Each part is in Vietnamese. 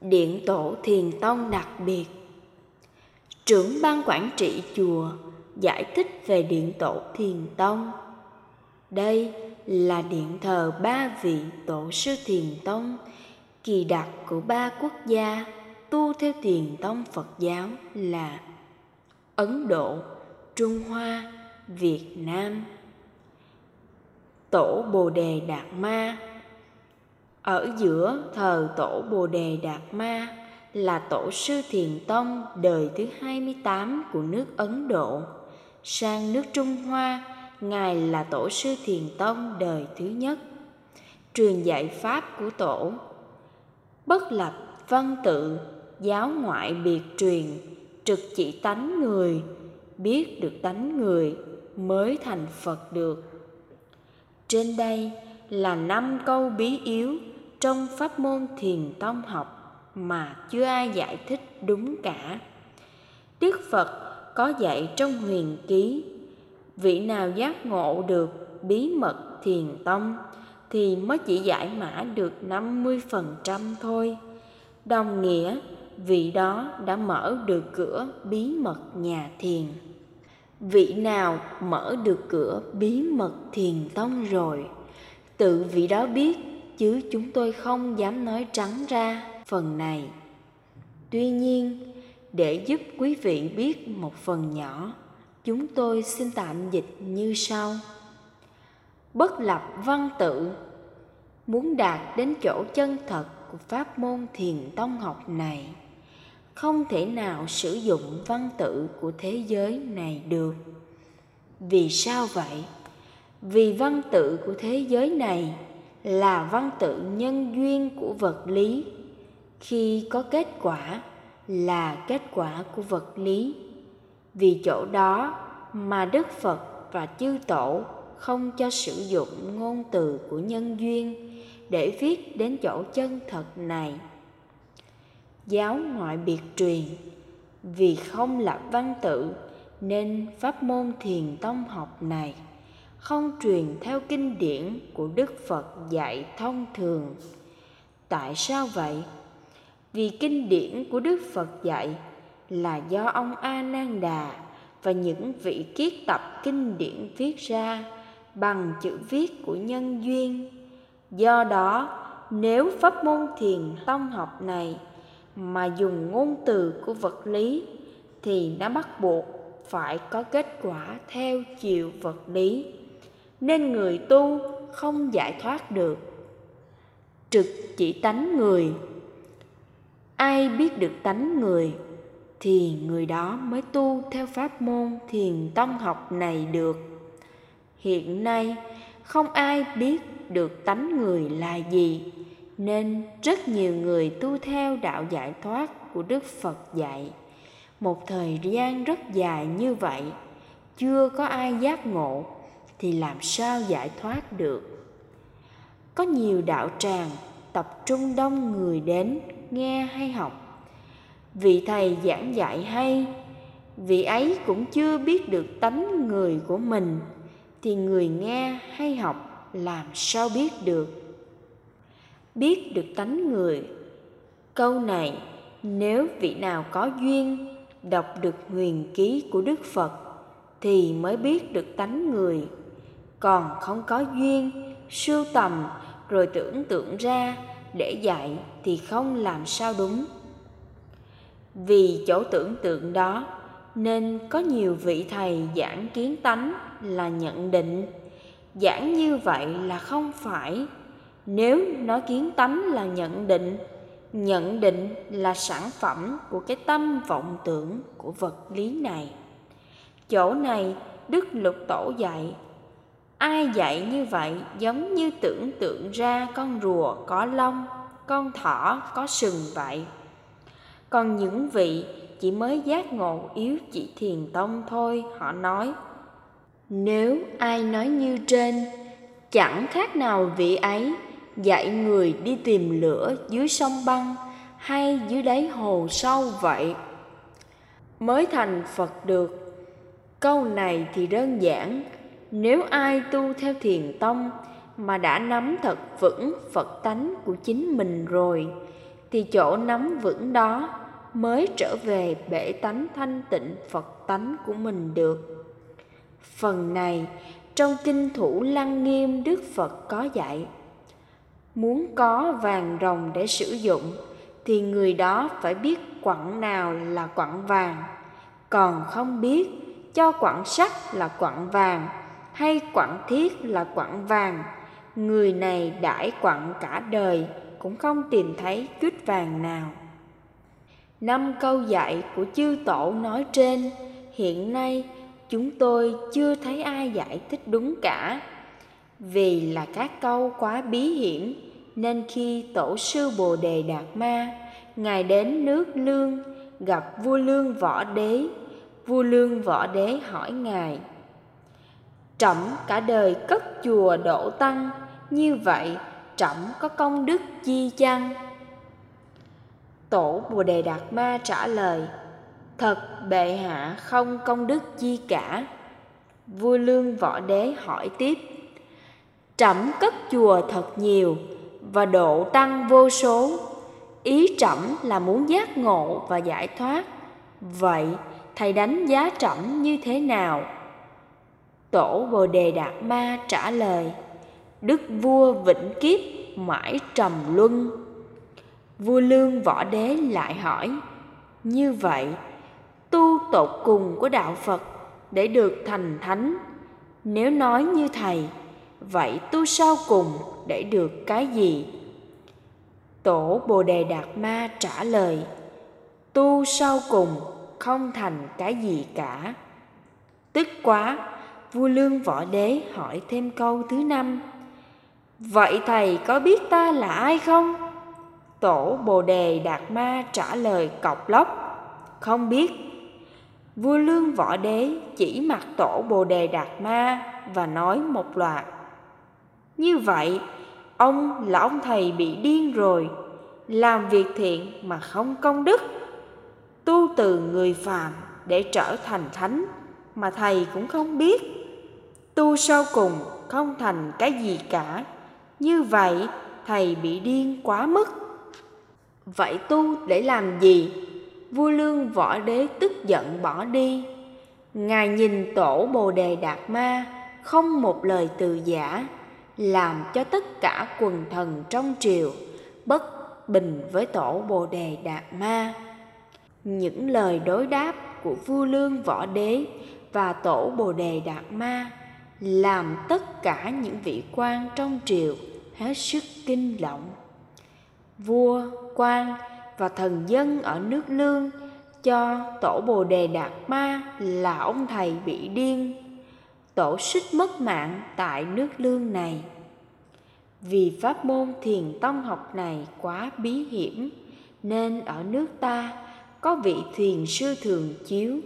Điện tổ Thiền Tông đặc biệt. Trưởng ban quản trị chùa giải thích về Điện tổ Thiền Tông. Đây là điện thờ ba vị tổ sư Thiền Tông kỳ đặc của ba quốc gia tu theo Thiền Tông Phật giáo là Ấn Độ, Trung Hoa, Việt Nam. Tổ Bồ Đề Đạt Ma. Ở giữa thờ tổ Bồ Đề Đạt Ma là tổ sư Thiền Tông đời thứ 28 của nước Ấn Độ. Sang nước Trung Hoa, Ngài là tổ sư Thiền Tông đời thứ nhất. Truyền dạy pháp của tổ: bất lập văn tự, giáo ngoại biệt truyền, trực chỉ tánh người, biết được tánh người mới thành Phật được. Trên đây là 5 câu bí yếu trong pháp môn Thiền Tông học mà chưa ai giải thích đúng cả. Đức Phật có dạy trong Huyền Ký: vị nào giác ngộ được bí mật Thiền Tông thì mới chỉ giải mã được 50% thôi. Đồng nghĩa vị đó đã mở được cửa bí mật nhà thiền. Vị nào mở được cửa bí mật Thiền Tông rồi, tự vị đó biết, chứ chúng tôi không dám nói trắng ra phần này. Tuy nhiên, để giúp quý vị biết một phần nhỏ, chúng tôi xin tạm dịch như sau. Bất lập văn tự. Muốn đạt đến chỗ chân thật của pháp môn Thiền Tông học này, không thể nào sử dụng văn tự của thế giới này được. Vì sao vậy? Vì văn tự của thế giới này là văn tự nhân duyên của vật lý. Khi có kết quả là kết quả của vật lý. Vì chỗ đó mà Đức Phật và chư tổ không cho sử dụng ngôn từ của nhân duyên để viết đến chỗ chân thật này. Giáo ngoại biệt truyền. Vì không lập văn tự nên pháp môn Thiền Tông học này không truyền theo kinh điển của Đức Phật dạy thông thường. Tại sao vậy? Vì kinh điển của Đức Phật dạy là do ông A Nan Đà và những vị kiết tập kinh điển viết ra bằng chữ viết của nhân duyên. Do đó, nếu pháp môn Thiền Tông học này mà dùng ngôn từ của vật lý thì nó bắt buộc phải có kết quả theo chiều vật lý, nên người tu không giải thoát được. Trực chỉ tánh người. Ai biết được tánh người thì người đó mới tu theo pháp môn Thiền Tông học này được. Hiện nay không ai biết được tánh người là gì, nên rất nhiều người tu theo đạo giải thoát của Đức Phật dạy. Một thời gian rất dài như vậy, chưa có ai giác ngộ thì làm sao giải thoát được? Có nhiều đạo tràng tập trung đông người đến nghe hay học. Vị thầy giảng dạy hay, vị ấy cũng chưa biết được tánh người của mình, thì người nghe hay học làm sao biết được? Biết được tánh người. Câu này nếu vị nào có duyên đọc được Huyền Ký của Đức Phật thì mới biết được tánh người. Còn không có duyên, sưu tầm rồi tưởng tượng ra để dạy thì không làm sao đúng. Vì chỗ tưởng tượng đó nên có nhiều vị thầy giảng kiến tánh là nhận định. Giảng như vậy là không phải. Nếu nói kiến tánh là nhận định là sản phẩm của cái tâm vọng tưởng của vật lý này. Chỗ này Đức Lục Tổ dạy, ai dạy như vậy giống như tưởng tượng ra con rùa có lông, con thỏ có sừng vậy. Còn những vị chỉ mới giác ngộ yếu chỉ Thiền Tông thôi, họ nói: nếu ai nói như trên, chẳng khác nào vị ấy dạy người đi tìm lửa dưới sông băng hay dưới đáy hồ sâu vậy, mới thành Phật được. Câu này thì đơn giản. Nếu ai tu theo Thiền Tông mà đã nắm thật vững Phật tánh của chính mình rồi thì chỗ nắm vững đó mới trở về bể tánh thanh tịnh Phật tánh của mình được. Phần này trong Kinh Thủ Lăng Nghiêm Đức Phật có dạy: muốn có vàng ròng để sử dụng thì người đó phải biết quặng nào là quặng vàng, còn không biết cho quặng sắt là quặng vàng hay quặng thiết là quặng vàng, người này đãi quặng cả đời cũng không tìm thấy chút vàng nào. 5 câu dạy của chư tổ nói trên, hiện nay chúng tôi chưa thấy ai giải thích đúng cả. Vì là các câu quá bí hiểm, nên khi Tổ sư Bồ Đề Đạt Ma Ngài đến nước Lương gặp vua Lương Võ Đế, vua Lương Võ Đế hỏi Ngài: trẫm cả đời cất chùa độ tăng, như vậy trẫm có công đức chi chăng? Tổ Bồ Đề Đạt Ma trả lời: thật bệ hạ không công đức chi cả. Vua Lương Võ Đế hỏi tiếp: trẫm cất chùa thật nhiều và độ tăng vô số, ý trẫm là muốn giác ngộ và giải thoát, vậy thầy đánh giá trẫm như thế nào? Tổ Bồ Đề Đạt Ma trả lời: đức vua vĩnh kiếp mãi trầm luân. Vua Lương Võ Đế lại hỏi: như vậy tu tột cùng của đạo Phật để được thành thánh, nếu nói như thầy, vậy tu sau cùng để được cái gì? Tổ Bồ Đề Đạt Ma trả lời: tu sau cùng không thành cái gì cả. Tức quá, vua Lương Võ Đế hỏi thêm câu thứ 5: vậy thầy có biết ta là ai không? Tổ Bồ Đề Đạt Ma trả lời cộc lốc: không biết. Vua Lương Võ Đế chỉ mặt Tổ Bồ Đề Đạt Ma và nói một loạt: như vậy ông là ông thầy bị điên rồi, làm việc thiện mà không công đức, tu từ người phàm để trở thành thánh mà thầy cũng không biết, tu sau cùng không thành cái gì cả, như vậy thầy bị điên quá mức. Vậy tu để làm gì? Vua Lương Võ Đế tức giận bỏ đi. Ngài nhìn Tổ Bồ Đề Đạt Ma không một lời từ giả, làm cho tất cả quần thần trong triều bất bình với Tổ Bồ Đề Đạt Ma. Những lời đối đáp của vua Lương Võ Đế và Tổ Bồ Đề Đạt Ma làm tất cả những vị quan trong triều hết sức kinh động. Vua, quan và thần dân ở nước Lương cho Tổ Bồ Đề Đạt Ma là ông thầy bị điên. Tổ suýt mất mạng tại nước Lương này. Vì pháp môn thiền tông học này quá bí hiểm, nên ở nước ta có vị thiền sư Thường Chiếu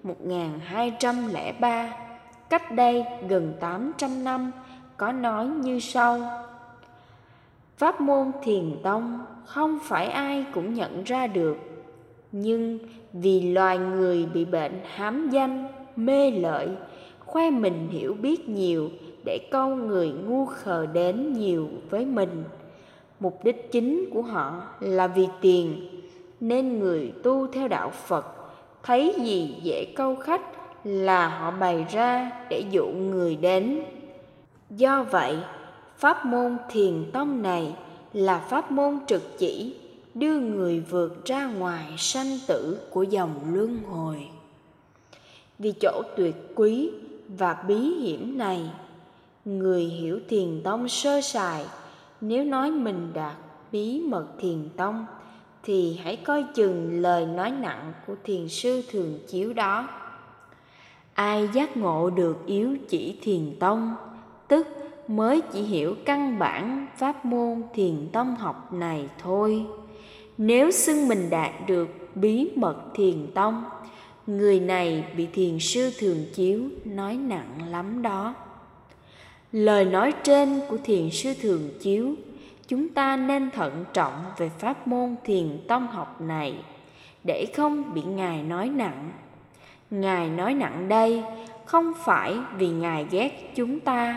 1203, cách đây gần 800 năm, có nói như sau: pháp môn thiền tông không phải ai cũng nhận ra được, nhưng vì loài người bị bệnh hám danh, mê lợi, khoe mình hiểu biết nhiều để câu người ngu khờ đến nhiều với mình. Mục đích chính của họ là vì tiền, nên người tu theo đạo Phật thấy gì dễ câu khách là họ bày ra để dụ người đến. Do vậy, pháp môn thiền tông này là pháp môn trực chỉ đưa người vượt ra ngoài sanh tử của dòng luân hồi. Vì chỗ tuyệt quý và bí hiểm này, người hiểu thiền tông sơ sài nếu nói mình đạt bí mật thiền tông thì hãy coi chừng lời nói nặng của thiền sư Thường Chiếu đó. Ai giác ngộ được yếu chỉ thiền tông, tức mới chỉ hiểu căn bản pháp môn thiền tông học này thôi. Nếu xưng mình đạt được bí mật thiền tông, người này bị thiền sư Thường Chiếu nói nặng lắm đó. Lời nói trên của thiền sư Thường Chiếu, chúng ta nên thận trọng về pháp môn thiền tông học này để không bị Ngài nói nặng. Ngài nói nặng đây không phải vì Ngài ghét chúng ta,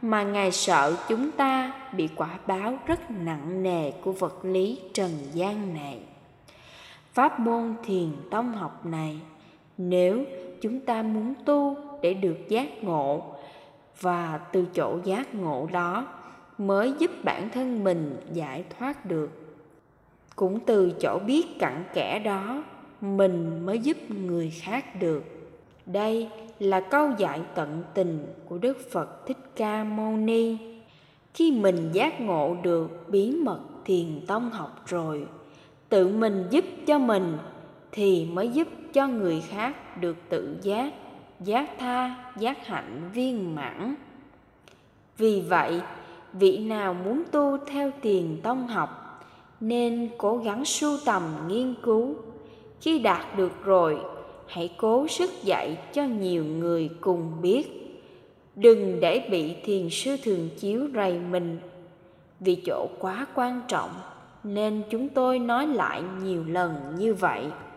mà Ngài sợ chúng ta bị quả báo rất nặng nề của vật lý trần gian này. Pháp môn thiền tông học này, nếu chúng ta muốn tu để được giác ngộ, và từ chỗ giác ngộ đó mới giúp bản thân mình giải thoát được, cũng từ chỗ biết cặn kẽ đó mình mới giúp người khác được. Đây là câu dạy tận tình của Đức Phật Thích Ca Mâu Ni. Khi mình giác ngộ được bí mật thiền tông học rồi, tự mình giúp cho mình thì mới giúp cho người khác được tự giác, giác tha, giác hạnh viên mãn. Vì vậy, vị nào muốn tu theo thiền tông học nên cố gắng sưu tầm nghiên cứu. Khi đạt được rồi, hãy cố sức dạy cho nhiều người cùng biết. Đừng để bị thiền sư thường chiếu rầy mình. Vì chỗ quá quan trọng nên chúng tôi nói lại nhiều lần như vậy.